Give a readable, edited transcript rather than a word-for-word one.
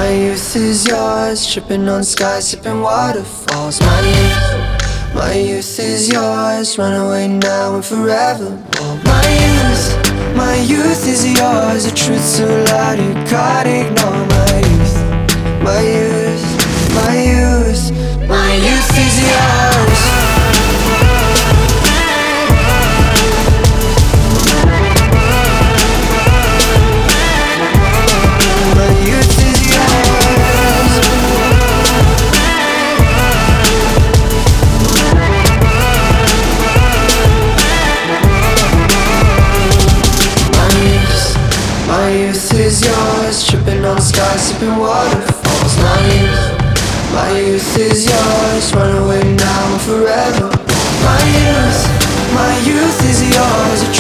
My youth is yours, tripping on skies, sipping waterfalls. My youth is yours, run away now and forevermore. My youth is yours, the truth so loud you can't ignore. My youth, my youth, my youth is yours. My youth is yours. My youth is yours, tripping on skies, sipping waterfalls. My youth is yours, run away now and forever. My youth is yours.